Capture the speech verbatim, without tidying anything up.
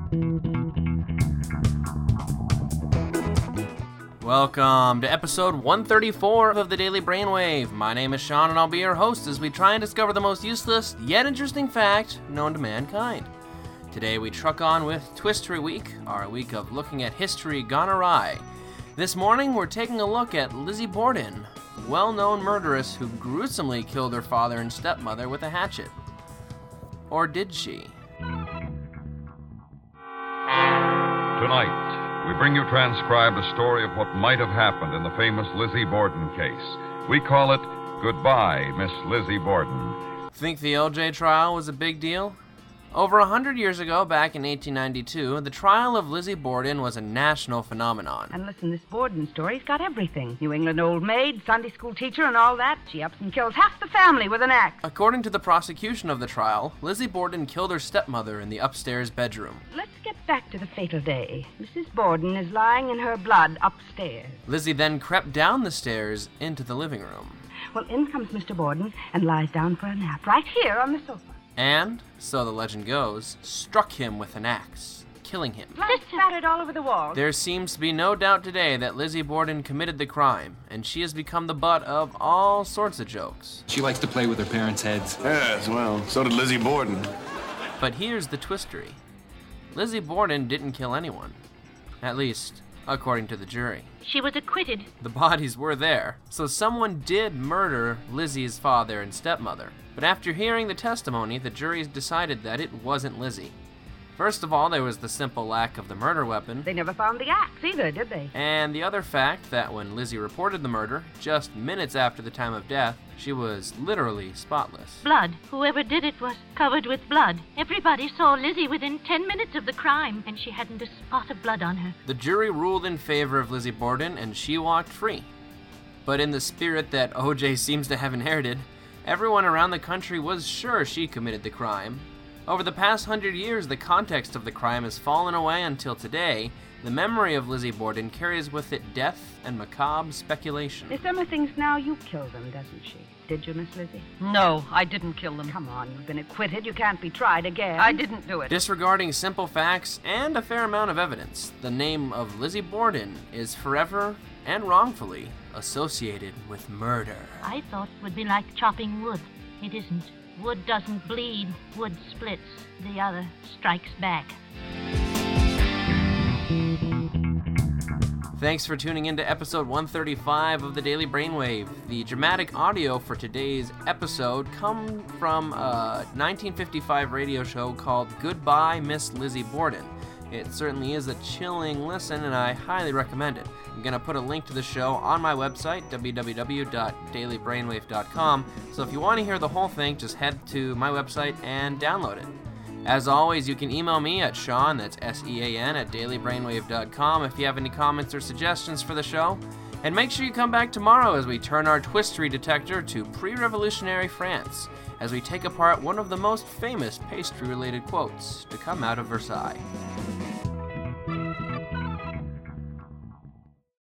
Welcome to episode one thirty-four of the Daily Brainwave. My name is Sean and I'll be your host as we try and discover the most useless yet interesting fact known to mankind. Today we truck on with Twistery Week, our week of looking at history gone awry. This morning we're taking a look at Lizzie Borden, well-known murderess who gruesomely killed her father and stepmother with a hatchet. Or did she? Tonight, we bring you transcribed a story of what might have happened in the famous Lizzie Borden case. We call it Goodbye, Miss Lizzie Borden. Think the O J trial was a big deal? Over a hundred years ago, back in eighteen ninety-two, the trial of Lizzie Borden was a national phenomenon. And listen, this Borden story's got everything. New England old maid, Sunday school teacher, and all that. She ups and kills half the family with an axe. According to the prosecution of the trial, Lizzie Borden killed her stepmother in the upstairs bedroom. Let's get back to the fatal day. Missus Borden is lying in her blood upstairs. Lizzie then crept down the stairs into the living room. Well, in comes Mister Borden and lies down for a nap right here on the sofa. And, so the legend goes, struck him with an axe, killing him. Blood spattered all over the walls. There seems to be no doubt today that Lizzie Borden committed the crime, and she has become the butt of all sorts of jokes. She likes to play with her parents' heads. Yes, well, so did Lizzie Borden. But here's the twistery. Lizzie Borden didn't kill anyone. At least, according to the jury. She was acquitted. The bodies were there, so someone did murder Lizzie's father and stepmother. But after hearing the testimony, the jury decided that it wasn't Lizzie. First of all, there was the simple lack of the murder weapon. They never found the axe either, did they? And the other fact that when Lizzie reported the murder, just minutes after the time of death, she was literally spotless. Blood. Whoever did it was covered with blood. Everybody saw Lizzie within ten minutes of the crime, and she hadn't a spot of blood on her. The jury ruled in favor of Lizzie Borden, and she walked free. But in the spirit that O J seems to have inherited, everyone around the country was sure she committed the crime. Over the past hundred years, the context of the crime has fallen away until today. The memory of Lizzie Borden carries with it death and macabre speculation. Miss Emma thinks now you killed them, doesn't she? Did you, Miss Lizzie? No, I didn't kill them. Come on, you've been acquitted. You can't be tried again. I didn't do it. Disregarding simple facts and a fair amount of evidence, the name of Lizzie Borden is forever and wrongfully associated with murder. I thought it would be like chopping wood. It isn't. Wood doesn't bleed. Wood splits. The other strikes back. Thanks for tuning in to episode one thirty-five of the Daily Brainwave. The dramatic audio for today's episode come from a nineteen fifty-five radio show called Goodbye, Miss Lizzie Borden. It certainly is a chilling listen, and I highly recommend it. I'm going to put a link to the show on my website, w w w dot daily brainwave dot com, so if you want to hear the whole thing, just head to my website and download it. As always, you can email me at Sean, that's S E A N, at daily brainwave dot com if you have any comments or suggestions for the show. And make sure you come back tomorrow as we turn our twistery detector to pre-revolutionary France, as we take apart one of the most famous pastry-related quotes to come out of Versailles.